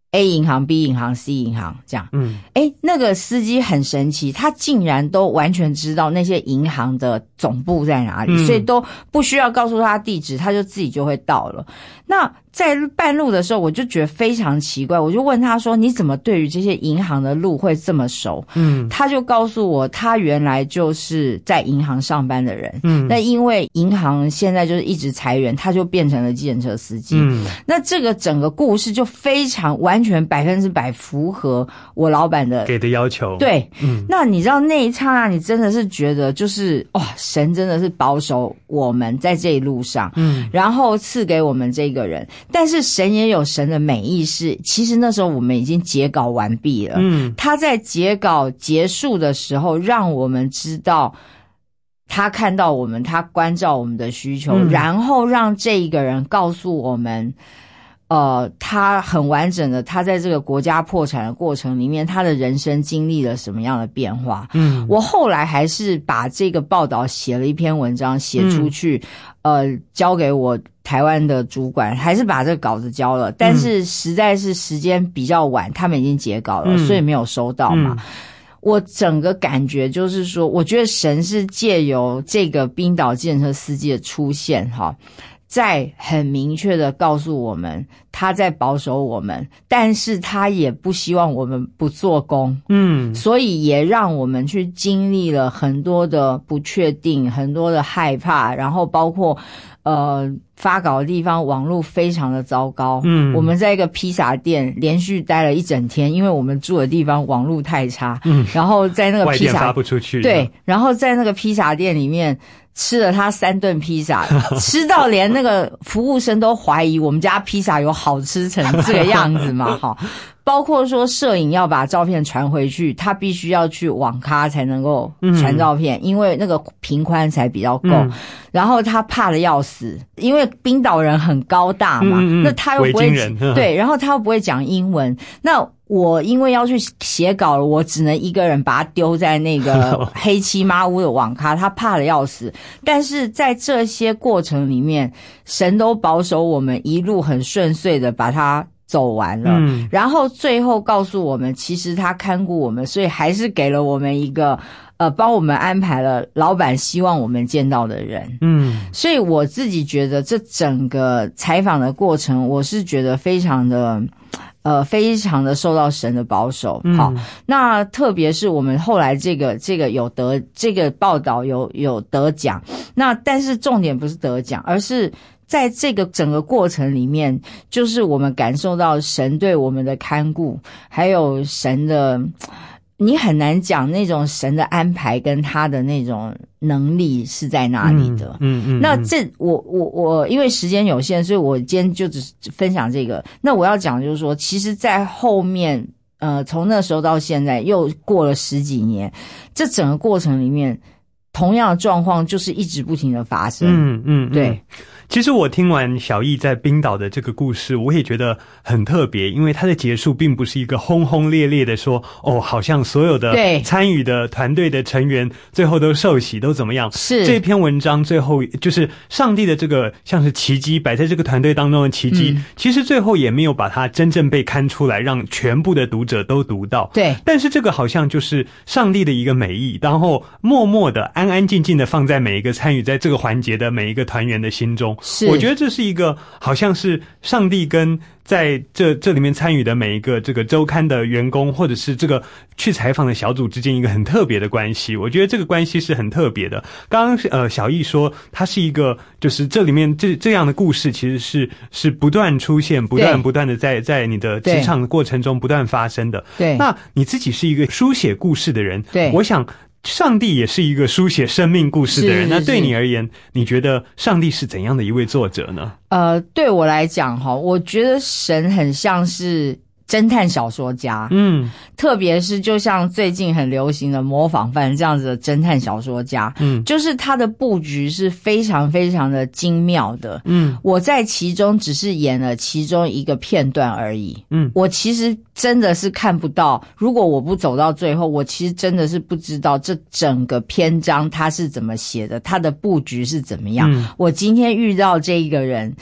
A 银行 B 银行 C 银行这样。那个司机很神奇，他竟然都完全知道那些银行的总部在哪里，所以都不需要告诉他地址，他就自己就会到了。那在半路的时候我就觉得非常奇怪，我就问他说你怎么对于这些银行的路会这么熟？他就告诉我他原来就是在银行上班的人。那因为银行现在就是一直裁员，他就变成了计程车司机。那这个整个故事就非常完全100%符合我老板的给的要求。 对，那你知道那一刹那你真的是觉得就是哇，神真的是保守我们在这一路上，然后赐给我们这个人。但是神也有神的美意，是其实那时候我们已经截稿完毕了。他在截稿结束的时候让我们知道他看到我们，他关照我们的需求，然后让这一个人告诉我们他很完整的，他在这个国家破产的过程里面，他的人生经历了什么样的变化。我后来还是把这个报道写了一篇文章写出去，交给我台湾的主管，还是把这个稿子交了，但是实在是时间比较晚，他们已经截稿了，所以没有收到嘛。我整个感觉就是说，我觉得神是借由这个冰岛计程车司机的出现在很明确的告诉我们他在保守我们，但是他也不希望我们不做工。所以也让我们去经历了很多的不确定，很多的害怕，然后包括发稿的地方网络非常的糟糕。我们在一个披萨店连续待了一整天，因为我们住的地方网络太差。然后在那个披萨外电发不出去。 对，然后在那个披萨店里面吃了他3顿披萨，吃到连那个服务生都怀疑我们家披萨有好吃成这个样子嘛。包括说摄影要把照片传回去，他必须要去网咖才能够传照片，因为那个频宽才比较够。然后他怕得要死，因为冰岛人很高大嘛，那他又不会对，然后他又不会讲英文。那我因为要去写稿了，我只能一个人把他丢在那个黑漆麻屋的网咖，他怕得要死。但是在这些过程里面，神都保守我们一路很顺遂的把他走完了。然后最后告诉我们其实他看顾我们，所以还是给了我们一个帮我们安排了老板希望我们见到的人。所以我自己觉得这整个采访的过程，我是觉得非常的受到神的保守。好，那特别是我们后来这个有得这个报道有得奖，那但是重点不是得奖，而是在这个整个过程里面，就是我们感受到神对我们的看顾，还有神的，你很难讲那种神的安排跟他的那种能力是在哪里的。那这我因为时间有限，所以我今天就只分享这个。那我要讲就是说，其实在后面从那时候到现在又过了10几年，这整个过程里面同样的状况就是一直不停的发生。对。 其实我听完小易在冰岛的这个故事，我也觉得很特别，因为它的结束并不是一个轰轰烈烈的说好像所有的参与的团队的成员最后都受洗都怎么样。是这篇文章最后就是上帝的这个像是奇迹摆在这个团队当中的奇迹，其实最后也没有把它真正被刊出来让全部的读者都读到。对，但是这个好像就是上帝的一个美意，然后默默的安安静静的放在每一个参与在这个环节的每一个团员的心中。我觉得这是一个好像是上帝跟在这里面参与的每一个这个周刊的员工或者是这个去采访的小组之间一个很特别的关系。我觉得这个关系是很特别的。刚刚小易说它是一个就是这里面这样的故事其实是不断出现不断的在你的职场的过程中不断发生的。对，那你自己是一个书写故事的人，对，我想上帝也是一个书写生命故事的人。那对你而言，你觉得上帝是怎样的一位作者呢？ 对我来讲我觉得神很像是侦探小说家，特别是就像最近很流行的模仿犯这样子的侦探小说家，就是他的布局是非常非常的精妙的，我在其中只是演了其中一个片段而已，我其实真的是看不到，如果我不走到最后，我其实真的是不知道这整个篇章他是怎么写的，他的布局是怎么样，我今天遇到这一个人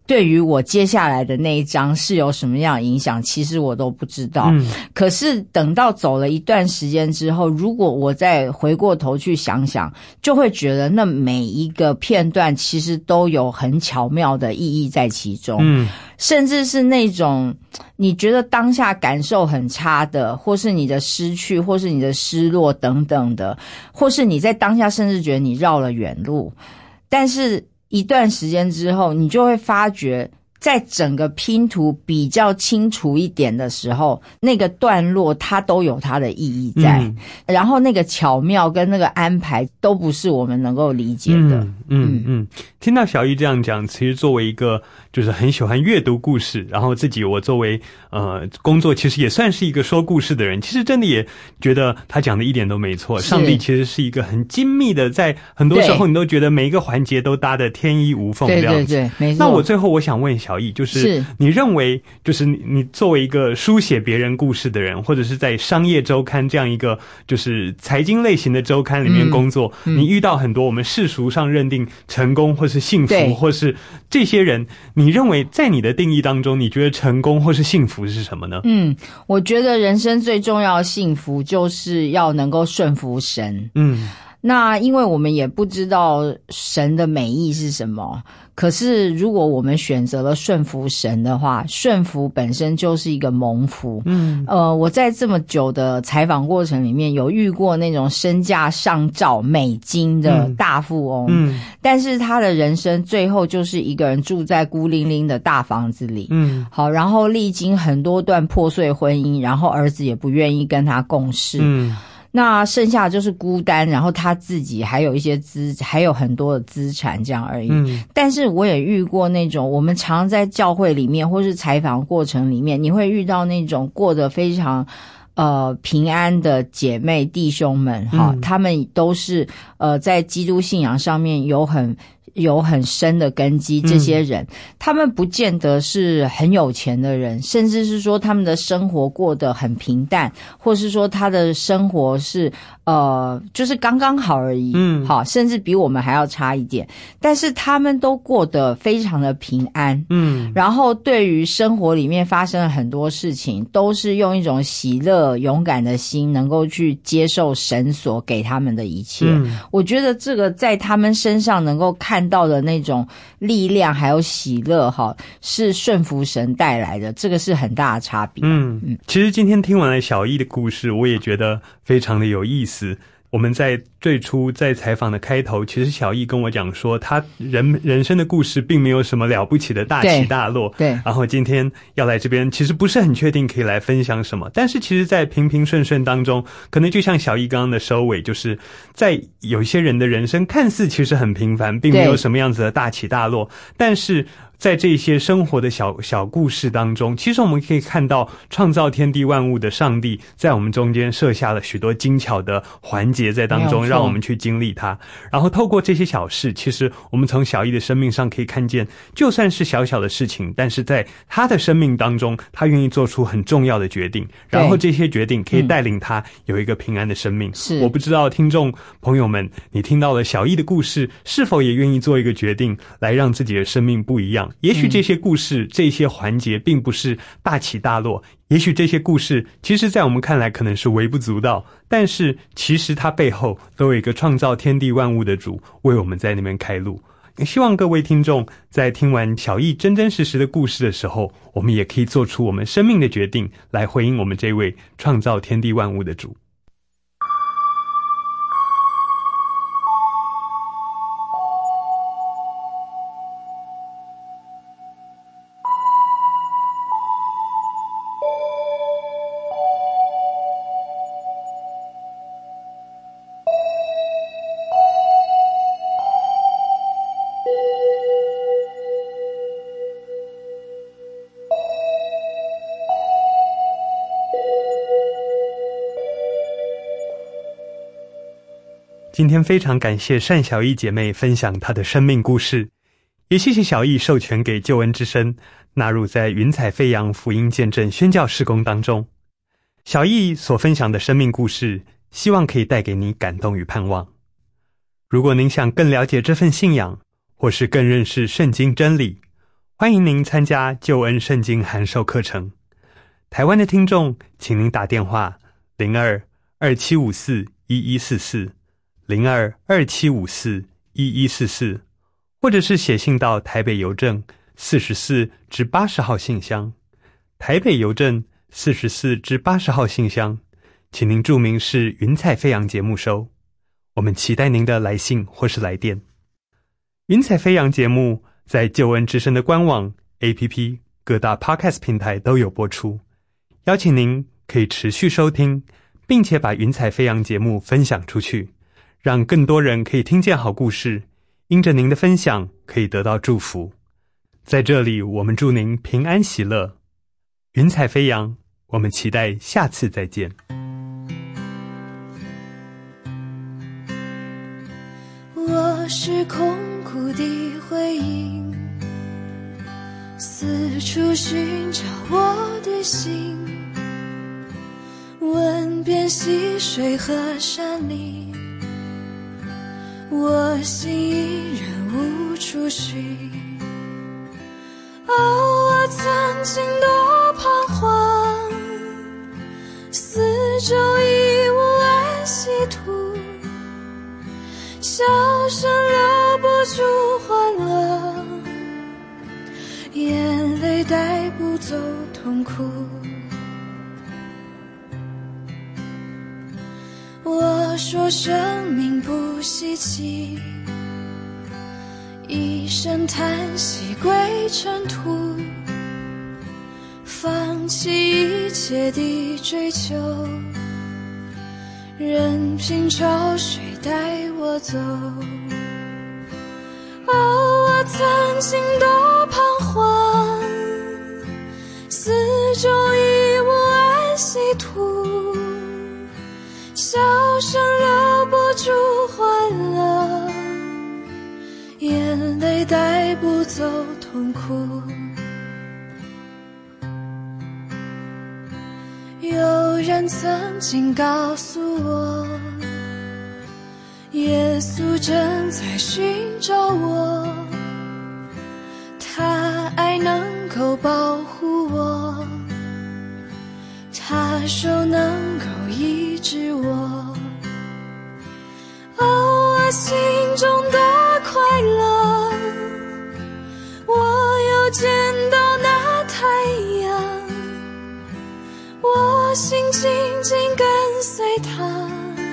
对于我接下来的那一章是有什么样的影响，其实我都不知道。可是等到走了一段时间之后，如果我再回过头去想想，就会觉得那每一个片段其实都有很巧妙的意义在其中。甚至是那种你觉得当下感受很差的，或是你的失去，或是你的失落等等的，或是你在当下甚至觉得你绕了远路，但是一段时间之后，你就会发觉在整个拼图比较清楚一点的时候，那个段落它都有它的意义在，然后那个巧妙跟那个安排都不是我们能够理解的。 听到小艺这样讲，其实作为一个就是很喜欢阅读故事，然后自己我作为工作其实也算是一个说故事的人，其实真的也觉得他讲的一点都没错。上帝其实是一个很精密的，在很多时候你都觉得每一个环节都搭得天衣无缝这样子。对， 没错。 那我最后我想问小艺，就是你认为就是你作为一个书写别人故事的人，或者是在商业周刊这样一个就是财经类型的周刊里面工作，你遇到很多我们世俗上认定成功或是幸福或是这些人，你认为在你的定义当中，你觉得成功或是幸福是什么呢？ 我觉得人生最重要的幸福就是要能够顺服神。那因为我们也不知道神的美意是什么，可是如果我们选择了顺服神的话，顺服本身就是一个蒙福。我在这么久的采访过程里面有遇过那种身价上兆美金的大富翁，但是他的人生最后就是一个人住在孤零零的大房子里，好，然后历经很多段破碎婚姻，然后儿子也不愿意跟他共事，那剩下就是孤单，然后他自己还有一些还有很多的资产这样而已。但是我也遇过那种我们常在教会里面或是采访过程里面，你会遇到那种过得非常平安的姐妹弟兄们，他们都是在基督信仰上面有很深的根基，这些人他们不见得是很有钱的人，甚至是说他们的生活过得很平淡，或是说他的生活是就是刚刚好而已，好，甚至比我们还要差一点，但是他们都过得非常的平安，然后对于生活里面发生了很多事情，都是用一种喜乐勇敢的心能够去接受神所给他们的一切。我觉得这个在他们身上能够看到的那种力量还有喜乐是顺服神带来的，这个是很大的差别。 其实今天听完了小艺的故事，我也觉得非常的有意思。我们在最初在采访的开头，其实小艺跟我讲说他人生的故事并没有什么了不起的大起大落，对，然后今天要来这边其实不是很确定可以来分享什么，但是其实在平平顺顺当中，可能就像小艺刚刚的收尾，就是在有一些人的人生看似其实很平凡，并没有什么样子的大起大落，但是在这些生活的小故事当中，其实我们可以看到创造天地万物的上帝在我们中间设下了许多精巧的环节在当中，让我们去经历它。然后透过这些小事，其实我们从小艺的生命上可以看见，就算是小小的事情，但是在他的生命当中，他愿意做出很重要的决定，然后这些决定可以带领他有一个平安的生命。我不知道听众朋友们，你听到了小艺的故事，是否也愿意做一个决定，来让自己的生命不一样？也许这些故事这些环节并不是大起大落，也许这些故事其实在我们看来可能是微不足道，但是其实它背后都有一个创造天地万物的主为我们在那边开路。希望各位听众在听完小艺真真实实的故事的时候，我们也可以做出我们生命的决定，来回应我们这位创造天地万物的主。今天非常感谢单小艺姐妹分享她的生命故事，也谢谢小艺授权给救恩之声纳入在云彩飞扬福音见证宣教事工当中。小艺所分享的生命故事，希望可以带给你感动与盼望。如果您想更了解这份信仰，或是更认识圣经真理， 欢迎您参加救恩圣经函授课程。台湾的听众，请您打电话02-2754-1144 02-2754-1144，或者是写信到台北邮政44-80号信箱，台北邮政44-80号信箱，请您注明是云彩飞扬节目收。我们期待您的来信或是来电。云彩飞扬节目在救恩之声的官网、APP、各大 Podcast 平台都有播出，邀请您可以持续收听，并且把云彩飞扬节目分享出去，让更多人可以听见好故事，因着您的分享可以得到祝福。在这里，我们祝您平安喜乐。云彩飞扬，我们期待下次再见。 我是空谷的回音，四处寻找我的心，问遍溪水和山林，我心依然无处寻。我曾经多彷徨，四周已无安息土，笑声留不住欢乐，眼泪带不走痛苦。我说生命不稀奇，一声叹息归尘土，放弃一切的追求，任凭潮水带我走。我曾经多彷徨，四周已无安息土，笑声留不住欢乐，眼泪带不走痛苦。有人曾经告诉我，耶稣正在寻找我，他爱能够保护我，他手能够医治我。我心中的快乐，我又见到那太阳，我心紧紧跟随他，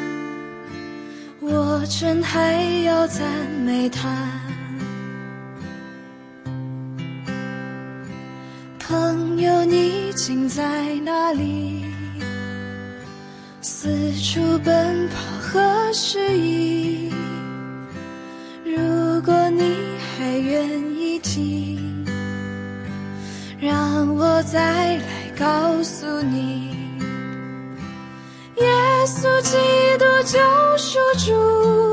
我真还要赞美他。朋友，你竟在哪里？四处奔跑和失意，如果你还愿意听，让我再来告诉你，耶稣基督救赎主，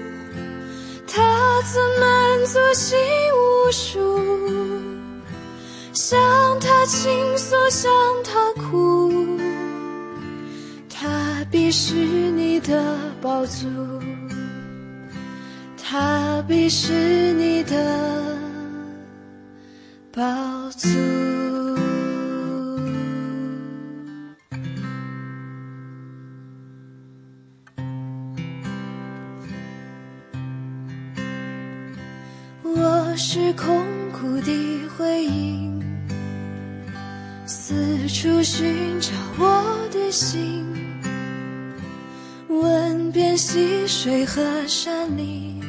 他曾满足心无数，向他倾诉，向他哭，他必是你的宝足，他必是你的宝足。我是空谷的回音，四处寻找我的心，问遍溪水和山林，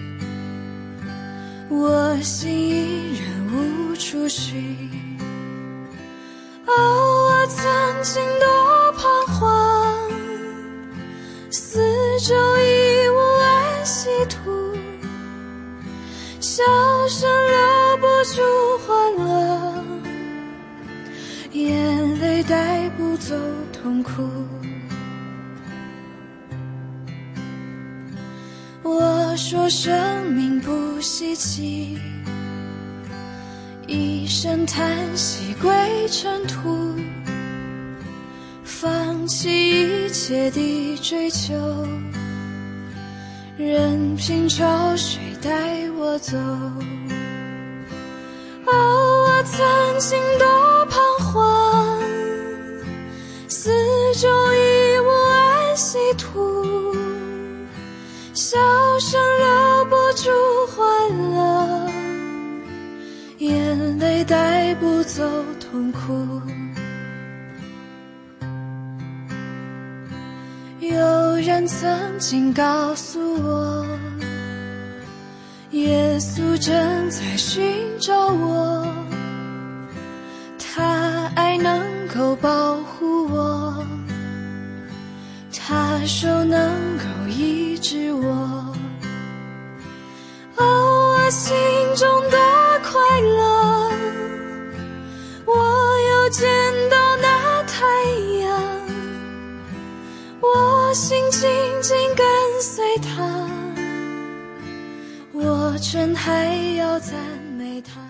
我心依然无处寻。我曾经多彷徨，四周已无安息土，笑声留不住欢乐，眼泪带不走痛苦。我说生命不稀奇，一声叹息归尘土，放弃一切的追求，任凭潮水带我走。我心多彷徨，四周已无安息土，笑声留不住欢乐，眼泪带不走痛苦。有人曾经告诉我，耶稣正在寻找我，他爱能够保护我，他手能够医治我。哦，我心中多快乐，我又见到那太阳，我心紧紧跟随他，我真还要赞美他。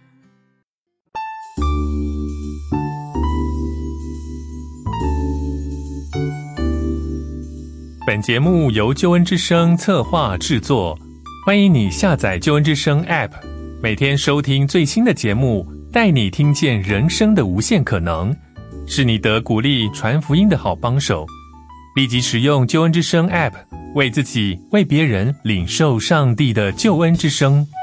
本节目由救恩之声策划制作，欢迎你下载救恩之声 App， 每天收听最新的节目，带你听见人生的无限可能，是你得鼓励传福音的好帮手。立即使用救恩之声 App， 为自己为别人领受上帝的救恩之声。